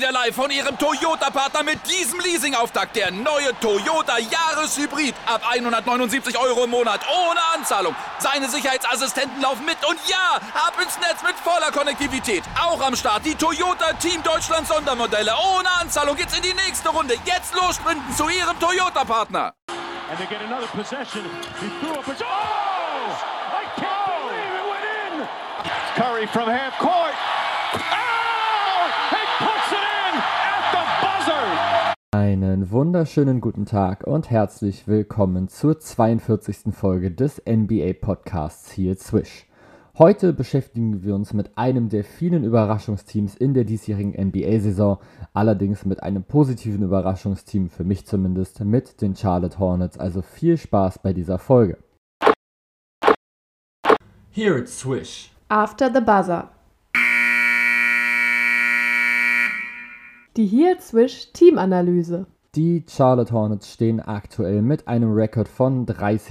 wieder live von Ihrem Toyota-Partner mit diesem Leasing-Auftakt. Der neue Toyota Jahreshybrid. Ab 179 € im Monat. Ohne Anzahlung. Seine Sicherheitsassistenten laufen mit. Und ja, ab ins Netz mit voller Konnektivität. Auch am Start die Toyota Team Deutschland Sondermodelle. Ohne Anzahlung geht's in die nächste Runde. Jetzt los sprinten zu Ihrem Toyota-Partner. And they get another possession. He threw up a... Oh! I can't believe it went in! Curry from half court. Oh! He puts it in at the buzzer! Einen wunderschönen guten Tag und herzlich willkommen zur 42. Folge des NBA-Podcasts hier Swish. Heute beschäftigen wir uns mit einem der vielen Überraschungsteams in der diesjährigen NBA-Saison, allerdings mit einem positiven Überraschungsteam, für mich zumindest, mit den Charlotte Hornets, also viel Spaß bei dieser Folge. Here it's Swish. After the Buzzer. Die Here it's Swish Teamanalyse. Die Charlotte Hornets stehen aktuell mit einem Rekord von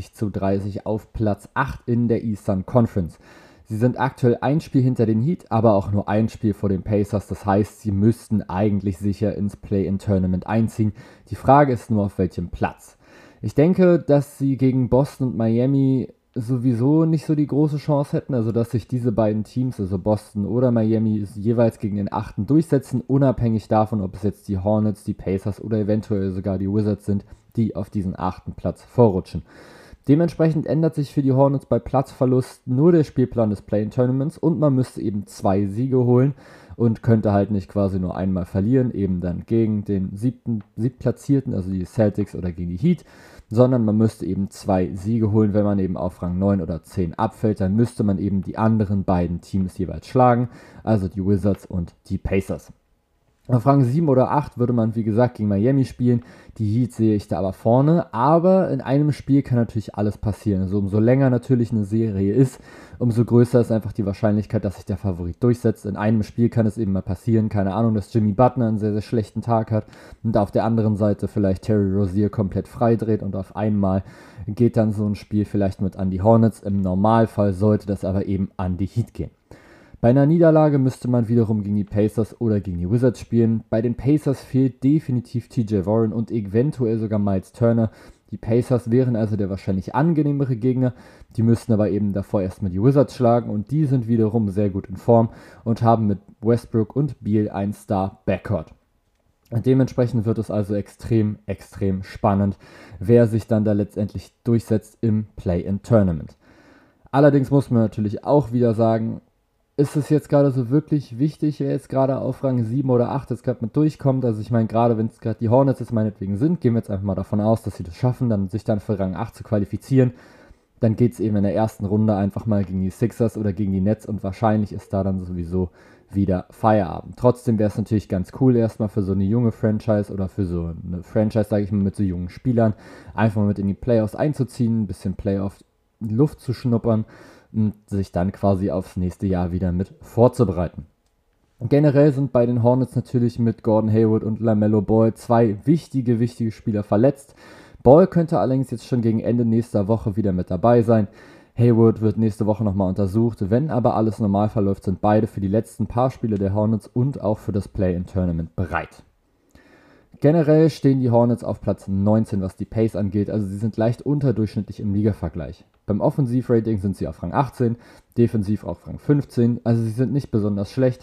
30:30 auf Platz 8 in der Eastern Conference. Sie sind aktuell ein Spiel hinter den Heat, aber auch nur ein Spiel vor den Pacers. Das heißt, sie müssten eigentlich sicher ins Play-in-Tournament einziehen. Die Frage ist nur, auf welchem Platz. Ich denke, dass sie gegen Boston und Miami sowieso nicht so die große Chance hätten. Also, dass sich diese beiden Teams, also Boston oder Miami, jeweils gegen den 8. durchsetzen, unabhängig davon, ob es jetzt die Hornets, die Pacers oder eventuell sogar die Wizards sind, die auf diesen 8. Platz vorrutschen. Dementsprechend ändert sich für die Hornets bei Platzverlust nur der Spielplan des Play-in-Tournaments und man müsste eben 2 Siege holen und könnte halt nicht quasi nur einmal verlieren, eben dann gegen den siebtplatzierten, also die Celtics oder gegen die Heat, sondern man müsste eben 2 Siege holen. Wenn man eben auf Rang 9 oder 10 abfällt, dann müsste man eben die anderen beiden Teams jeweils schlagen, also die Wizards und die Pacers. Auf Rang 7 oder 8 würde man, wie gesagt, gegen Miami spielen. Die Heat sehe ich da aber vorne. Aber in einem Spiel kann natürlich alles passieren. Also umso länger natürlich eine Serie ist, umso größer ist einfach die Wahrscheinlichkeit, dass sich der Favorit durchsetzt. In einem Spiel kann es eben mal passieren, keine Ahnung, dass Jimmy Butler einen sehr, sehr schlechten Tag hat und auf der anderen Seite vielleicht Terry Rozier komplett freidreht und auf einmal geht dann so ein Spiel vielleicht mit an die Hornets. Im Normalfall sollte das aber eben an die Heat gehen. Bei einer Niederlage müsste man wiederum gegen die Pacers oder gegen die Wizards spielen. Bei den Pacers fehlt definitiv TJ Warren und eventuell sogar Miles Turner. Die Pacers wären also der wahrscheinlich angenehmere Gegner. Die müssten aber eben davor erstmal die Wizards schlagen und die sind wiederum sehr gut in Form und haben mit Westbrook und Beal ein Star-Backcourt. Dementsprechend wird es also extrem spannend, wer sich dann da letztendlich durchsetzt im Play-in-Tournament. Allerdings muss man natürlich auch wieder sagen, ist es jetzt gerade so wirklich wichtig, wer jetzt gerade auf Rang 7 oder 8 jetzt gerade mit durchkommt? Also ich meine, gerade wenn es gerade die Hornets jetzt meinetwegen sind, gehen wir jetzt einfach mal davon aus, dass sie das schaffen, dann sich dann für Rang 8 zu qualifizieren. Dann geht es eben in der ersten Runde einfach mal gegen die Sixers oder gegen die Nets und wahrscheinlich ist da dann sowieso wieder Feierabend. Trotzdem wäre es natürlich ganz cool, erstmal für so eine junge Franchise oder für so eine Franchise, sage ich mal, mit so jungen Spielern, einfach mal mit in die Playoffs einzuziehen, ein bisschen Playoff-Luft zu schnuppern und sich dann quasi aufs nächste Jahr wieder mit vorzubereiten. Generell sind bei den Hornets natürlich mit Gordon Hayward und LaMelo Ball 2 wichtige Spieler verletzt. Ball könnte allerdings jetzt schon gegen Ende nächster Woche wieder mit dabei sein. Hayward wird nächste Woche nochmal untersucht. Wenn aber alles normal verläuft, sind beide für die letzten paar Spiele der Hornets und auch für das Play-in-Tournament bereit. Generell stehen die Hornets auf Platz 19, was die Pace angeht, also sie sind leicht unterdurchschnittlich im Ligavergleich. Beim Offensivrating sind sie auf Rang 18, defensiv auf Rang 15, also sie sind nicht besonders schlecht,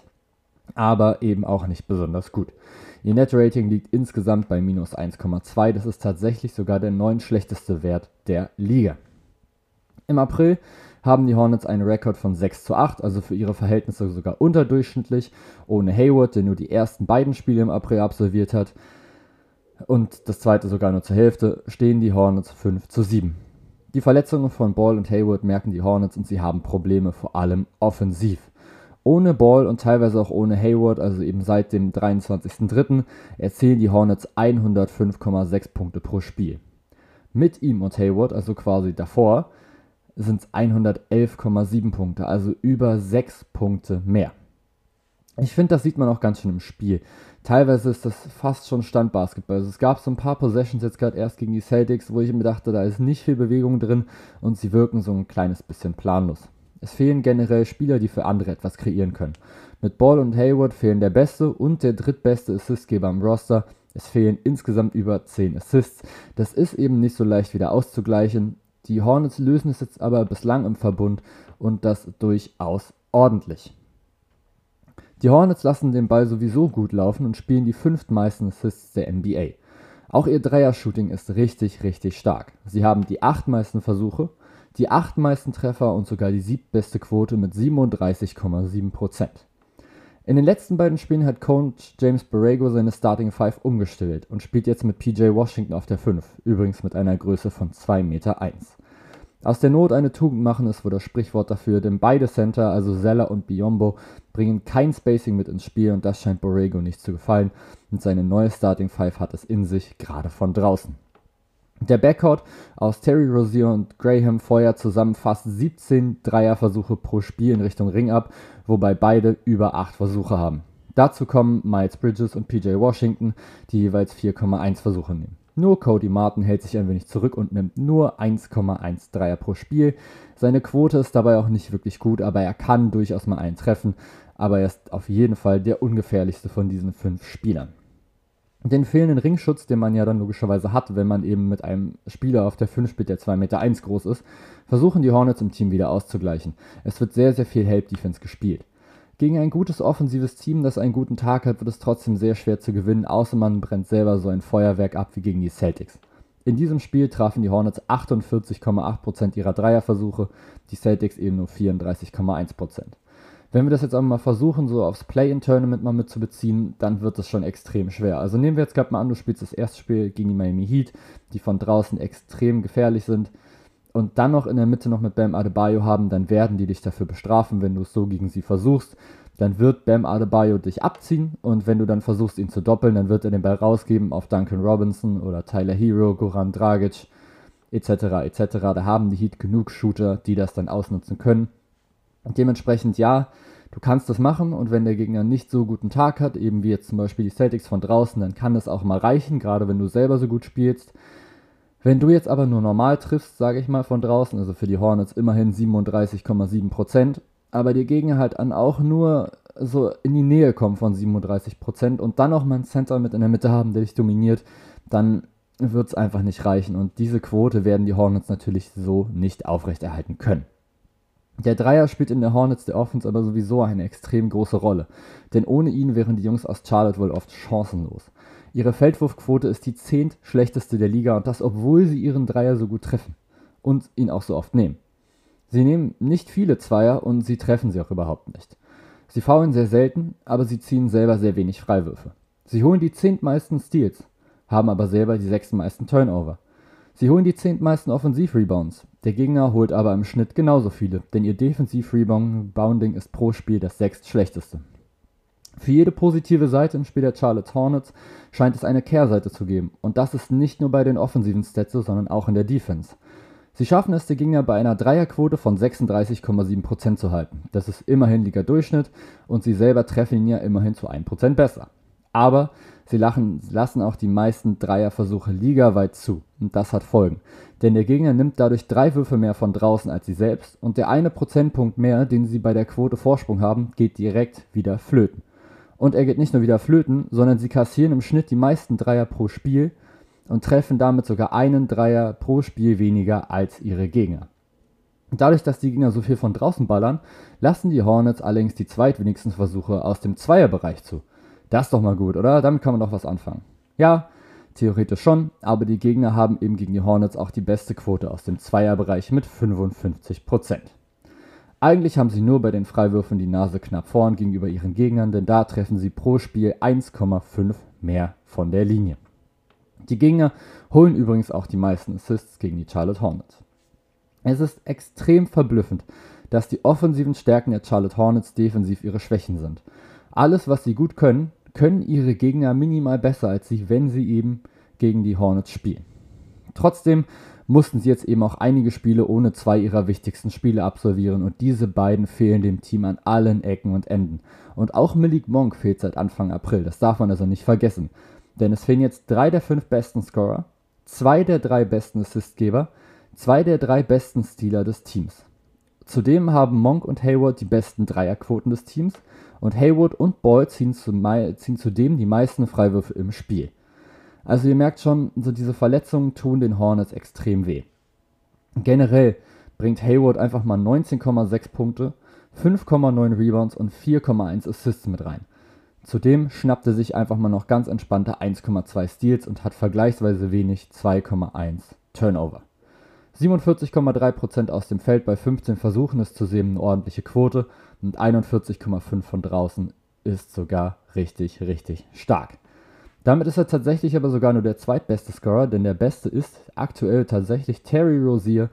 aber eben auch nicht besonders gut. Ihr Net-Rating liegt insgesamt bei minus 1,2, das ist tatsächlich sogar der 9. schlechteste Wert der Liga. Im April haben die Hornets einen Rekord von 6:8, also für ihre Verhältnisse sogar unterdurchschnittlich, ohne Hayward, der nur die ersten beiden Spiele im April absolviert hat, und das zweite sogar nur zur Hälfte, stehen die Hornets 5:7. Die Verletzungen von Ball und Hayward merken die Hornets und sie haben Probleme, vor allem offensiv. Ohne Ball und teilweise auch ohne Hayward, also eben seit dem 23.03., erzielen die Hornets 105,6 Punkte pro Spiel. Mit ihm und Hayward, also quasi davor, sind es 111,7 Punkte, also über 6 Punkte mehr. Ich finde, das sieht man auch ganz schön im Spiel. Teilweise ist das fast schon Standbasketball. Also es gab so ein paar Possessions jetzt gerade erst gegen die Celtics, wo ich mir dachte, da ist nicht viel Bewegung drin und sie wirken so ein kleines bisschen planlos. Es fehlen generell Spieler, die für andere etwas kreieren können. Mit Ball und Hayward fehlen der beste und der drittbeste Assistgeber am Roster. Es fehlen insgesamt über 10 Assists. Das ist eben nicht so leicht wieder auszugleichen. Die Hornets lösen es jetzt aber bislang im Verbund und das durchaus ordentlich. Die Hornets lassen den Ball sowieso gut laufen und spielen die 5. meisten Assists der NBA. Auch ihr Dreier-Shooting ist richtig, richtig stark. Sie haben die 8 meisten Versuche, die 8 meisten Treffer und sogar die 7. beste Quote mit 37,7%. In den letzten beiden Spielen hat Coach James Borrego seine Starting 5 umgestellt und spielt jetzt mit PJ Washington auf der 5, übrigens mit einer Größe von 2,1 Meter. Aus der Not eine Tugend machen ist wohl das Sprichwort dafür, denn beide Center, also Zeller und Biyombo, bringen kein Spacing mit ins Spiel und das scheint Borrego nicht zu gefallen und seine neue Starting 5 hat es in sich, gerade von draußen. Der Backcourt aus Terry Rozier und Graham feuert zusammen fast 17 Dreierversuche pro Spiel in Richtung Ring ab, wobei beide über 8 Versuche haben. Dazu kommen Miles Bridges und PJ Washington, die jeweils 4,1 Versuche nehmen. Nur Cody Martin hält sich ein wenig zurück und nimmt nur 1,1 Dreier pro Spiel. Seine Quote ist dabei auch nicht wirklich gut, aber er kann durchaus mal einen treffen. Aber er ist auf jeden Fall der ungefährlichste von diesen 5 Spielern. Den fehlenden Ringschutz, den man ja dann logischerweise hat, wenn man eben mit einem Spieler auf der 5 spielt, der 2,1 Meter groß ist, versuchen die Hornets im Team wieder auszugleichen. Es wird sehr, sehr viel Help-Defense gespielt. Gegen ein gutes offensives Team, das einen guten Tag hat, wird es trotzdem sehr schwer zu gewinnen, außer man brennt selber so ein Feuerwerk ab wie gegen die Celtics. In diesem Spiel trafen die Hornets 48,8% ihrer Dreierversuche, die Celtics eben nur 34,1%. Wenn wir das jetzt aber mal versuchen, so aufs Play-in-Tournament mal mit zu beziehen, dann wird es schon extrem schwer. Also nehmen wir jetzt gerade mal an, du spielst das erste Spiel gegen die Miami Heat, die von draußen extrem gefährlich sind, und dann noch in der Mitte noch mit Bam Adebayo haben, dann werden die dich dafür bestrafen, wenn du es so gegen sie versuchst. Dann wird Bam Adebayo dich abziehen und wenn du dann versuchst, ihn zu doppeln, dann wird er den Ball rausgeben auf Duncan Robinson oder Tyler Hero, Goran Dragic etc. etc. Da haben die Heat genug Shooter, die das dann ausnutzen können. Und dementsprechend ja, du kannst das machen und wenn der Gegner nicht so guten Tag hat, eben wie jetzt zum Beispiel die Celtics von draußen, dann kann das auch mal reichen, gerade wenn du selber so gut spielst. Wenn du jetzt aber nur normal triffst, sage ich mal von draußen, also für die Hornets immerhin 37,7%, aber die Gegner halt an auch nur so in die Nähe kommen von 37% und dann auch mal einen Center mit in der Mitte haben, der dich dominiert, dann wird es einfach nicht reichen und diese Quote werden die Hornets natürlich so nicht aufrechterhalten können. Der Dreier spielt in der Hornets der Offense aber sowieso eine extrem große Rolle, denn ohne ihn wären die Jungs aus Charlotte wohl oft chancenlos. Ihre Feldwurfquote ist die 10. schlechteste der Liga und das, obwohl sie ihren Dreier so gut treffen und ihn auch so oft nehmen. Sie nehmen nicht viele Zweier und sie treffen sie auch überhaupt nicht. Sie foulen sehr selten, aber sie ziehen selber sehr wenig Freiwürfe. Sie holen die 10. meisten Steals, haben aber selber die 6. meisten Turnover. Sie holen die 10. meisten Offensiv-Rebounds. Der Gegner holt aber im Schnitt genauso viele, denn ihr Defensiv-Rebounding ist pro Spiel das 6. schlechteste. Für jede positive Seite im Spiel der Charlotte Hornets scheint es eine Kehrseite zu geben. Und das ist nicht nur bei den offensiven Stats so, sondern auch in der Defense. Sie schaffen es, die Gegner bei einer Dreierquote von 36,7% zu halten. Das ist immerhin Liga-Durchschnitt und sie selber treffen ihn ja immerhin zu 1% besser. Aber sie lassen auch die meisten Dreierversuche ligaweit zu. Und das hat Folgen. Denn der Gegner nimmt dadurch 3 Würfe mehr von draußen als sie selbst und der eine Prozentpunkt mehr, den sie bei der Quote Vorsprung haben, geht direkt wieder flöten. Und er geht nicht nur wieder flöten, sondern sie kassieren im Schnitt die meisten Dreier pro Spiel und treffen damit sogar einen Dreier pro Spiel weniger als ihre Gegner. Dadurch, dass die Gegner so viel von draußen ballern, lassen die Hornets allerdings die zweitwenigsten Versuche aus dem Zweierbereich zu. Das ist doch mal gut, oder? Damit kann man doch was anfangen. Ja, theoretisch schon, aber die Gegner haben eben gegen die Hornets auch die beste Quote aus dem Zweierbereich mit 55%. Eigentlich haben sie nur bei den Freiwürfen die Nase knapp vorn gegenüber ihren Gegnern, denn da treffen sie pro Spiel 1,5 mehr von der Linie. Die Gegner holen übrigens auch die meisten Assists gegen die Charlotte Hornets. Es ist extrem verblüffend, dass die offensiven Stärken der Charlotte Hornets defensiv ihre Schwächen sind. Alles, was sie gut können, können ihre Gegner minimal besser als sie, wenn sie eben gegen die Hornets spielen. Trotzdem mussten sie jetzt eben auch einige Spiele ohne 2 ihrer wichtigsten Spiele absolvieren und diese beiden fehlen dem Team an allen Ecken und Enden. Und auch Malik Monk fehlt seit Anfang April, das darf man also nicht vergessen. Denn es fehlen jetzt 3 der 5 besten Scorer, 2 der 3 besten Assistgeber, 2 der 3 besten Stealer des Teams. Zudem haben Monk und Hayward die besten Dreierquoten des Teams und Hayward und Ball ziehen zudem die meisten Freiwürfe im Spiel. Also ihr merkt schon, so diese Verletzungen tun den Hornets extrem weh. Generell bringt Hayward einfach mal 19,6 Punkte, 5,9 Rebounds und 4,1 Assists mit rein. Zudem schnappt er sich einfach mal noch ganz entspannte 1,2 Steals und hat vergleichsweise wenig 2,1 Turnover. 47,3% aus dem Feld bei 15 Versuchen ist zudem eine ordentliche Quote und 41,5 von draußen ist sogar richtig, richtig stark. Damit ist er tatsächlich aber sogar nur der zweitbeste Scorer, denn der beste ist aktuell tatsächlich Terry Rozier,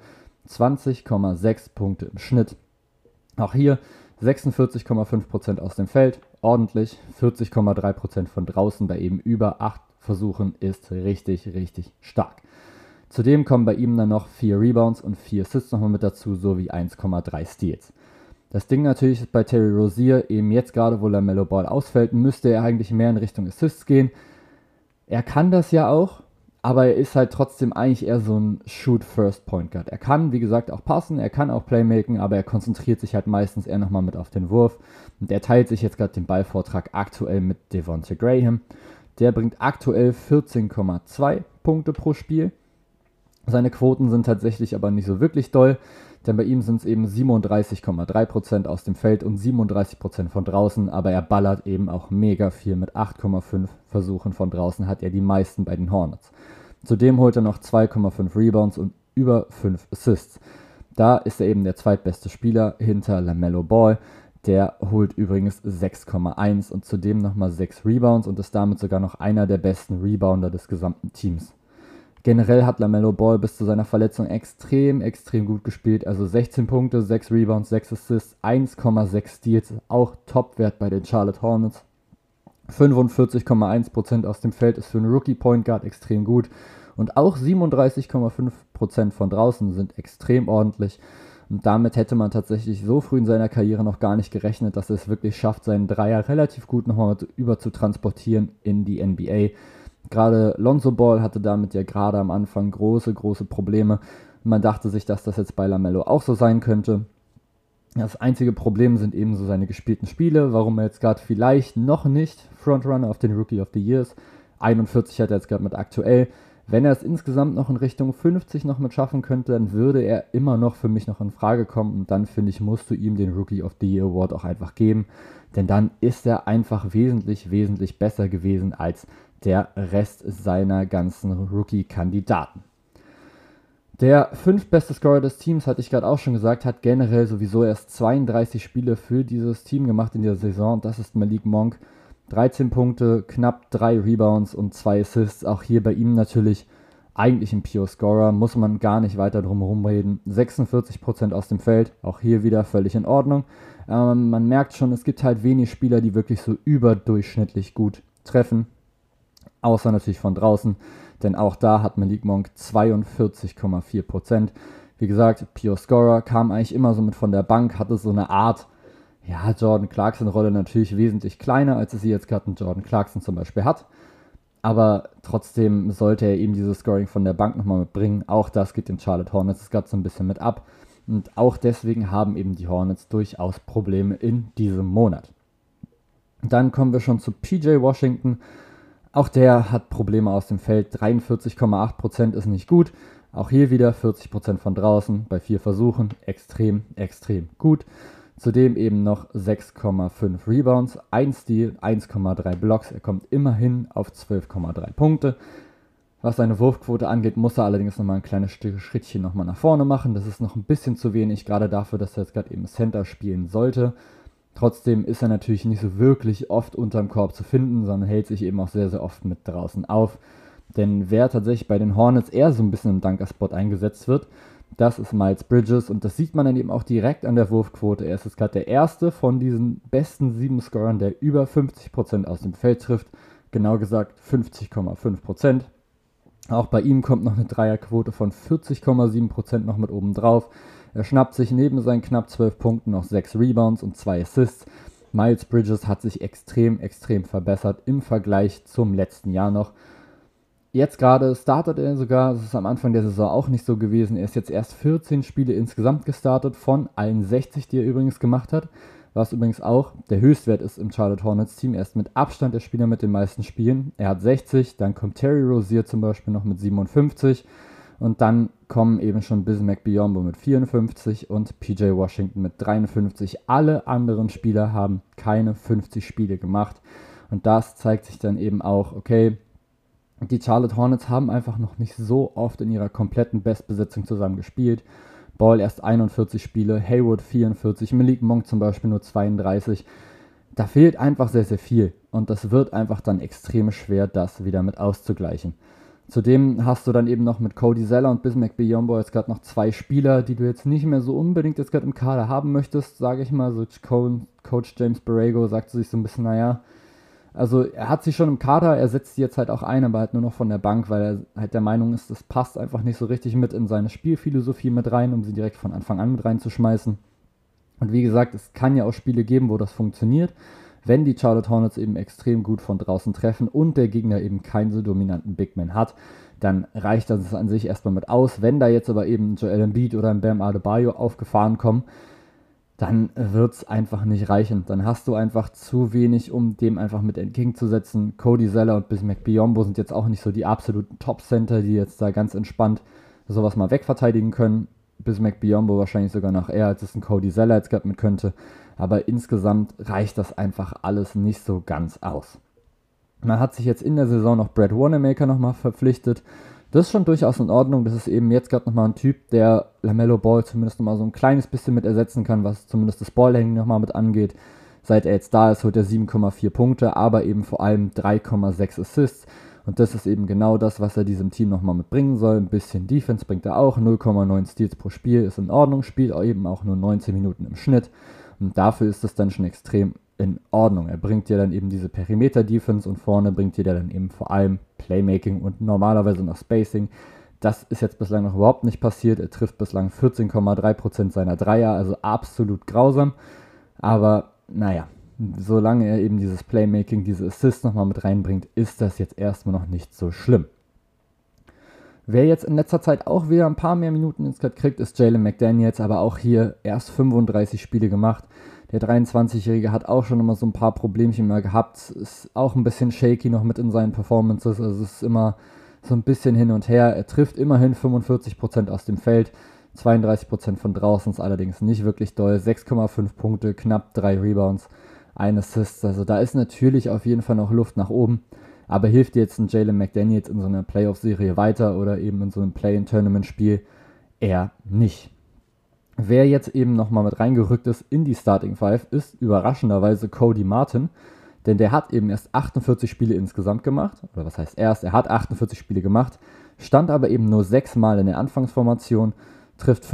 20,6 Punkte im Schnitt. Auch hier 46,5% aus dem Feld, ordentlich, 40,3% von draußen bei eben über 8 Versuchen ist richtig, richtig stark. Zudem kommen bei ihm dann noch 4 Rebounds und 4 Assists nochmal mit dazu, sowie 1,3 Steals. Das Ding natürlich ist bei Terry Rozier, eben jetzt gerade, wo LaMelo Ball ausfällt, müsste er eigentlich mehr in Richtung Assists gehen. Er kann das ja auch, aber er ist halt trotzdem eigentlich eher so ein Shoot-First-Point-Guard. Er kann, wie gesagt, auch passen, er kann auch Playmaken, aber er konzentriert sich halt meistens eher nochmal mit auf den Wurf. Und er teilt sich jetzt gerade den Ballvortrag aktuell mit Devonte Graham. Der bringt aktuell 14,2 Punkte pro Spiel. Seine Quoten sind tatsächlich aber nicht so wirklich doll, denn bei ihm sind es eben 37,3% aus dem Feld und 37% von draußen, aber er ballert eben auch mega viel mit 8,5 Versuchen von draußen, hat er die meisten bei den Hornets. Zudem holt er noch 2,5 Rebounds und über 5 Assists. Da ist er eben der zweitbeste Spieler hinter LaMelo Ball, der holt übrigens 6,1 und zudem nochmal 6 Rebounds und ist damit sogar noch einer der besten Rebounder des gesamten Teams. Generell hat LaMelo Ball bis zu seiner Verletzung extrem gut gespielt. Also 16 Punkte, 6 Rebounds, 6 Assists, 1,6 Steals, auch Topwert bei den Charlotte Hornets. 45,1% aus dem Feld ist für einen Rookie-Point Guard extrem gut. Und auch 37,5% von draußen sind extrem ordentlich. Und damit hätte man tatsächlich so früh in seiner Karriere noch gar nicht gerechnet, dass er es wirklich schafft, seinen Dreier relativ gut nochmal über zu transportieren in die NBA. Gerade Lonzo Ball hatte damit ja gerade am Anfang große Probleme. Man dachte sich, dass das jetzt bei LaMelo auch so sein könnte. Das einzige Problem sind eben so seine gespielten Spiele, warum er jetzt gerade vielleicht noch nicht Frontrunner auf den Rookie of the Year ist. 41 hat er jetzt gerade mit aktuell. Wenn er es insgesamt noch in Richtung 50 noch mit schaffen könnte, dann würde er immer noch für mich noch in Frage kommen. Und dann, finde ich, musst du ihm den Rookie of the Year Award auch einfach geben. Denn dann ist er einfach wesentlich besser gewesen als der Rest seiner ganzen Rookie-Kandidaten. Der 5. beste Scorer des Teams, hatte ich gerade auch schon gesagt, hat generell sowieso erst 32 Spiele für dieses Team gemacht in der Saison. Das ist Malik Monk. 13 Punkte, knapp 3 Rebounds und 2 Assists. Auch hier bei ihm natürlich eigentlich ein Pure Scorer, muss man gar nicht weiter drum herum reden. 46% aus dem Feld, auch hier wieder völlig in Ordnung. Man merkt schon, es gibt halt wenig Spieler, die wirklich so überdurchschnittlich gut treffen. Außer natürlich von draußen, denn auch da hat Malik Monk 42,4%. Wie gesagt, Pure Scorer, kam eigentlich immer so mit von der Bank, hatte so eine Art, ja, Jordan Clarkson-Rolle natürlich wesentlich kleiner, als es sie jetzt gerade ein Jordan Clarkson zum Beispiel hat. Aber trotzdem sollte er eben dieses Scoring von der Bank nochmal mitbringen. Auch das geht den Charlotte Hornets gerade so ein bisschen mit ab. Und auch deswegen haben eben die Hornets durchaus Probleme in diesem Monat. Dann kommen wir schon zu PJ Washington. Auch der hat Probleme aus dem Feld. 43,8% ist nicht gut. Auch hier wieder 40% von draußen bei 4 Versuchen. Extrem gut. Zudem eben noch 6,5 Rebounds, 1 Steal, 1,3 Blocks. Er kommt immerhin auf 12,3 Punkte. Was seine Wurfquote angeht, muss er allerdings nochmal ein kleines Schrittchen nochmal nach vorne machen. Das ist noch ein bisschen zu wenig, gerade dafür, dass er jetzt gerade eben Center spielen sollte. Trotzdem ist er natürlich nicht so wirklich oft unterm Korb zu finden, sondern hält sich eben auch sehr oft mit draußen auf. Denn wer tatsächlich bei den Hornets eher so ein bisschen im Dunker-Spot eingesetzt wird, das ist Miles Bridges und das sieht man dann eben auch direkt an der Wurfquote. Er ist jetzt gerade der erste von diesen besten 7 Scorern, der über 50% aus dem Feld trifft. Genau gesagt 50,5%. Auch bei ihm kommt noch eine Dreierquote von 40,7% noch mit oben drauf. Er schnappt sich neben seinen knapp 12 Punkten noch 6 Rebounds und 2 Assists. Miles Bridges hat sich extrem verbessert im Vergleich zum letzten Jahr noch. Jetzt gerade startet er sogar, das ist am Anfang der Saison auch nicht so gewesen. Er ist jetzt erst 14 Spiele insgesamt gestartet, von allen 60, die er übrigens gemacht hat. Was übrigens auch der Höchstwert ist im Charlotte Hornets Team. Er ist mit Abstand der Spieler mit den meisten Spielen. Er hat 60, dann kommt Terry Rozier zum Beispiel noch mit 57. Und dann kommen eben schon Bismack Biyombo mit 54 und PJ Washington mit 53. Alle anderen Spieler haben keine 50 Spiele gemacht. Und das zeigt sich dann eben auch, okay, die Charlotte Hornets haben einfach noch nicht so oft in ihrer kompletten Bestbesetzung zusammen gespielt. Ball erst 41 Spiele, Hayward 44, Malik Monk zum Beispiel nur 32. Da fehlt einfach sehr, sehr viel. Und das wird einfach dann extrem schwer, das wieder mit auszugleichen. Zudem hast du dann eben noch mit Cody Zeller und Bismack Biyombo jetzt gerade noch 2 Spieler, die du jetzt nicht mehr so unbedingt jetzt gerade im Kader haben möchtest, sage ich mal. So Coach James Borrego sagt sich so ein bisschen, naja, also er hat sie schon im Kader, er setzt sie jetzt halt auch ein, aber halt nur noch von der Bank, weil er halt der Meinung ist, das passt einfach nicht so richtig mit in seine Spielphilosophie mit rein, um sie direkt von Anfang an mit reinzuschmeißen. Und wie gesagt, es kann ja auch Spiele geben, wo das funktioniert, wenn die Charlotte Hornets eben extrem gut von draußen treffen und der Gegner eben keinen so dominanten Bigman hat, dann reicht das an sich erstmal mit aus. Wenn da jetzt aber eben Joel Embiid oder ein Bam Adebayo aufgefahren kommen, dann wird es einfach nicht reichen. Dann hast du einfach zu wenig, um dem einfach mit entgegenzusetzen. Cody Zeller und Bismack Biyombo sind jetzt auch nicht so die absoluten Top-Center, die jetzt da ganz entspannt sowas mal wegverteidigen können. Bismack Biyombo wahrscheinlich sogar noch eher, als es ein Cody Zeller jetzt gerade mit könnte. Aber insgesamt reicht das einfach alles nicht so ganz aus. Man hat sich jetzt in der Saison noch Brad Wanamaker nochmal verpflichtet. Das ist schon durchaus in Ordnung. Das ist eben jetzt gerade nochmal ein Typ, der LaMelo Ball zumindest nochmal so ein kleines bisschen mit ersetzen kann, was zumindest das Ballhandling nochmal mit angeht. Seit er jetzt da ist, holt er 7,4 Punkte, aber eben vor allem 3,6 Assists. Und das ist eben genau das, was er diesem Team nochmal mitbringen soll. Ein bisschen Defense bringt er auch. 0,9 Steals pro Spiel ist in Ordnung. Spielt eben auch nur 19 Minuten im Schnitt. Und dafür ist das dann schon extrem in Ordnung. Er bringt dir dann eben diese Perimeter-Defense und vorne bringt dir dann eben vor allem Playmaking und normalerweise noch Spacing. Das ist jetzt bislang noch überhaupt nicht passiert. Er trifft bislang 14,3% seiner Dreier, also absolut grausam. Aber naja, solange er eben dieses Playmaking, diese Assists nochmal mit reinbringt, ist das jetzt erstmal noch nicht so schlimm. Wer jetzt in letzter Zeit auch wieder ein paar mehr Minuten insgesamt kriegt, ist Jalen McDaniels, aber auch hier erst 35 Spiele gemacht. Der 23-Jährige hat auch schon immer so ein paar Problemchen mal gehabt, ist auch ein bisschen shaky noch mit in seinen Performances, also es ist immer so ein bisschen hin und her. Er trifft immerhin 45% aus dem Feld, 32% von draußen ist allerdings nicht wirklich doll, 6,5 Punkte, knapp 3 Rebounds, 1 Assist, also da ist natürlich auf jeden Fall noch Luft nach oben. Aber hilft dir jetzt ein Jalen McDaniels in so einer Playoff-Serie weiter oder eben in so einem Play-in-Tournament-Spiel? Eher nicht. Wer jetzt eben nochmal mit reingerückt ist in die Starting Five, ist überraschenderweise Cody Martin, denn der hat eben erst 48 Spiele insgesamt gemacht, oder was heißt erst, er hat 48 Spiele gemacht, stand aber eben nur 6 Mal in der Anfangsformation, trifft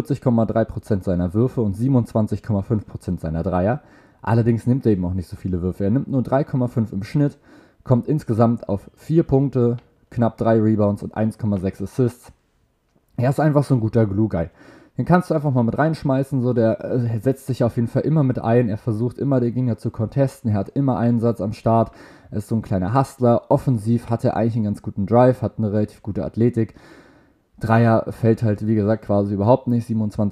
45,3% seiner Würfe und 27,5% seiner Dreier. Allerdings nimmt er eben auch nicht so viele Würfe, er nimmt nur 3,5 im Schnitt, kommt insgesamt auf 4 Punkte, knapp 3 Rebounds und 1,6 Assists. Er ist einfach so ein guter Glue-Guy. Den kannst du einfach mal mit reinschmeißen, so der setzt sich auf jeden Fall immer mit ein, er versucht immer den Gegner zu contesten, er hat immer Einsatz am Start, er ist so ein kleiner Hustler, offensiv hat er eigentlich einen ganz guten Drive, hat eine relativ gute Athletik. Dreier fällt halt, wie gesagt, quasi überhaupt nicht,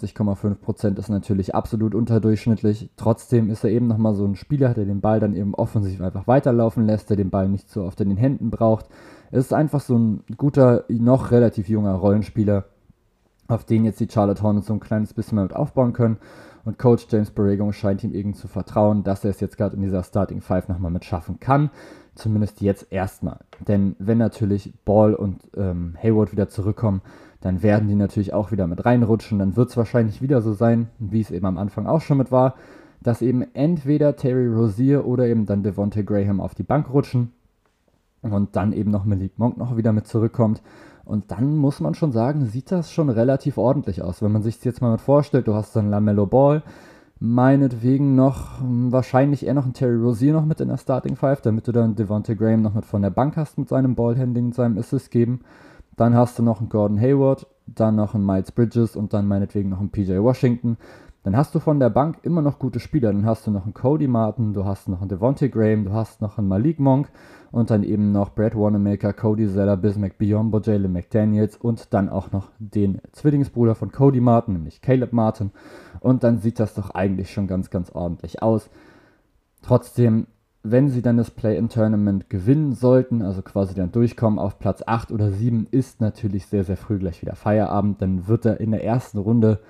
27,5% ist natürlich absolut unterdurchschnittlich. Trotzdem ist er eben nochmal so ein Spieler, der den Ball dann eben offensiv einfach weiterlaufen lässt, der den Ball nicht so oft in den Händen braucht. Es ist einfach so ein guter, noch relativ junger Rollenspieler, auf den jetzt die Charlotte Hornets so ein kleines bisschen mehr mit aufbauen können. Und Coach James Borrego scheint ihm eben zu vertrauen, dass er es jetzt gerade in dieser Starting Five nochmal mit schaffen kann. Zumindest jetzt erstmal. Denn wenn natürlich Ball und Hayward wieder zurückkommen, dann werden die natürlich auch wieder mit reinrutschen. Dann wird es wahrscheinlich wieder so sein, wie es eben am Anfang auch schon mit war, dass eben entweder Terry Rozier oder eben dann Devontae Graham auf die Bank rutschen und dann eben noch Malik Monk noch wieder mit zurückkommt. Und dann muss man schon sagen, sieht das schon relativ ordentlich aus. Wenn man sich das jetzt mal mit vorstellt, du hast dann LaMelo Ball, meinetwegen noch, wahrscheinlich eher noch einen Terry Rozier noch mit in der Starting Five, damit du dann Devontae Graham noch mit von der Bank hast mit seinem Ballhandling und seinem Assist geben. Dann hast du noch einen Gordon Hayward, dann noch einen Miles Bridges und dann meinetwegen noch einen PJ Washington. Dann hast du von der Bank immer noch gute Spieler. Dann hast du noch einen Cody Martin, du hast noch einen Devontae Graham, du hast noch einen Malik Monk und dann eben noch Brad Wanamaker, Cody Zeller, Bismack Biyombo, Jalen McDaniels und dann auch noch den Zwillingsbruder von Cody Martin, nämlich Caleb Martin. Und dann sieht das doch eigentlich schon ganz, ganz ordentlich aus. Trotzdem, wenn sie dann das Play-in-Tournament gewinnen sollten, also quasi dann durchkommen auf Platz 8 oder 7, ist natürlich sehr, sehr früh gleich wieder Feierabend. Dann wird er in der ersten Runde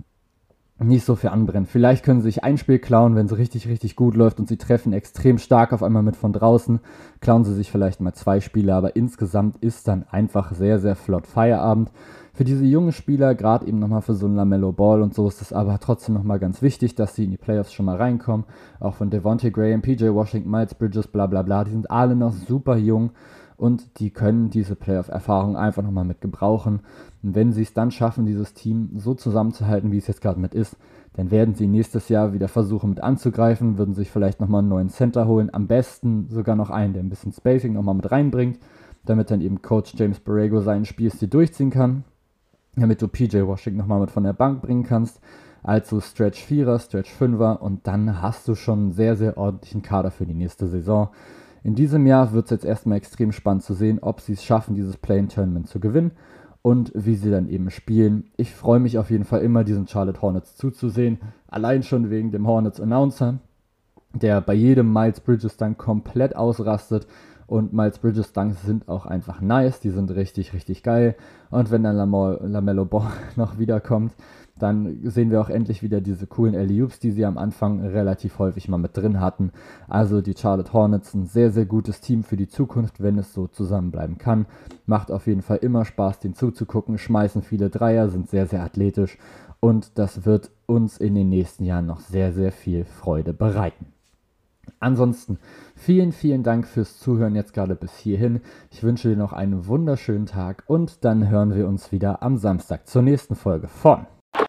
nicht so viel anbrennen. Vielleicht können sie sich ein Spiel klauen, wenn es richtig, richtig gut läuft und sie treffen extrem stark auf einmal mit von draußen. Klauen sie sich vielleicht mal 2 Spiele, aber insgesamt ist dann einfach sehr, sehr flott Feierabend. Für diese jungen Spieler, gerade eben nochmal für so einen LaMelo Ball und so, ist es aber trotzdem nochmal ganz wichtig, dass sie in die Playoffs schon mal reinkommen. Auch von Devontae Graham, PJ Washington, Miles Bridges, bla bla bla. Die sind alle noch super jung und die können diese Playoff-Erfahrung einfach nochmal mit gebrauchen. Und wenn sie es dann schaffen, dieses Team so zusammenzuhalten, wie es jetzt gerade mit ist, dann werden sie nächstes Jahr wieder versuchen mit anzugreifen, würden sich vielleicht nochmal einen neuen Center holen, am besten sogar noch einen, der ein bisschen Spacing nochmal mit reinbringt, damit dann eben Coach James Borrego seinen Spielstil durchziehen kann, damit du PJ Washington nochmal mit von der Bank bringen kannst, also Stretch 4er, Stretch 5er und dann hast du schon einen sehr, sehr ordentlichen Kader für die nächste Saison. In diesem Jahr wird es jetzt erstmal extrem spannend zu sehen, ob sie es schaffen, dieses Play-in-Tournament zu gewinnen und wie sie dann eben spielen. Ich freue mich auf jeden Fall immer, diesen Charlotte Hornets zuzusehen, allein schon wegen dem Hornets-Announcer, der bei jedem Miles Bridges dann komplett ausrastet. Und Miles Bridges Dunks sind auch einfach nice, die sind richtig, richtig geil. Und wenn dann LaMelo Ball noch wiederkommt, dann sehen wir auch endlich wieder diese coolen Alley-Oops, die sie am Anfang relativ häufig mal mit drin hatten. Also die Charlotte Hornets, ein sehr, sehr gutes Team für die Zukunft, wenn es so zusammenbleiben kann. Macht auf jeden Fall immer Spaß, denen zuzugucken, schmeißen viele Dreier, sind sehr, sehr athletisch. Und das wird uns in den nächsten Jahren noch sehr, sehr viel Freude bereiten. Ansonsten vielen, vielen Dank fürs Zuhören jetzt gerade bis hierhin. Ich wünsche dir noch einen wunderschönen Tag und dann hören wir uns wieder am Samstag zur nächsten Folge von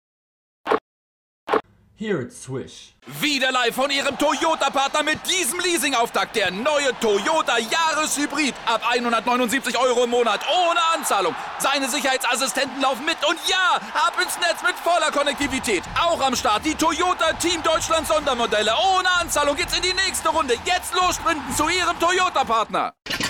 Here It's Swish. Wieder live von Ihrem Toyota-Partner mit diesem Leasing-Auftakt. Der neue Toyota Jahreshybrid. Ab 179 € im Monat. Ohne Anzahlung. Seine Sicherheitsassistenten laufen mit. Und ja, ab ins Netz mit voller Konnektivität. Auch am Start die Toyota Team Deutschland Sondermodelle. Ohne Anzahlung geht's in die nächste Runde. Jetzt los sprinten zu Ihrem Toyota-Partner.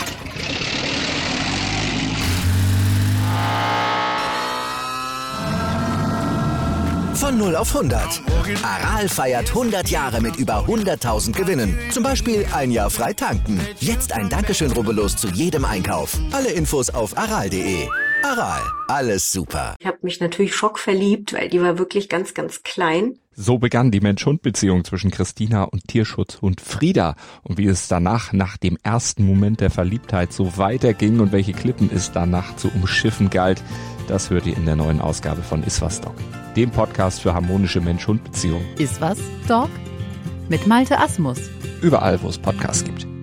Von 0 auf 100. Aral feiert 100 Jahre mit über 100.000 Gewinnen. Zum Beispiel ein Jahr frei tanken. Jetzt ein Dankeschön, rubbellos zu jedem Einkauf. Alle Infos auf aral.de. Aral, alles super. Ich habe mich natürlich schockverliebt, weil die war wirklich ganz, ganz klein. So begann die Mensch-Hund-Beziehung zwischen Christina und Tierschutzhund Frieda. Und wie es danach, nach dem ersten Moment der Verliebtheit, so weiterging und welche Klippen es danach zu umschiffen galt, das hört ihr in der neuen Ausgabe von Iswas Dog, dem Podcast für harmonische Mensch-Hund-Beziehungen. Iswas Dog mit Malte Asmus. Überall, wo es Podcasts gibt.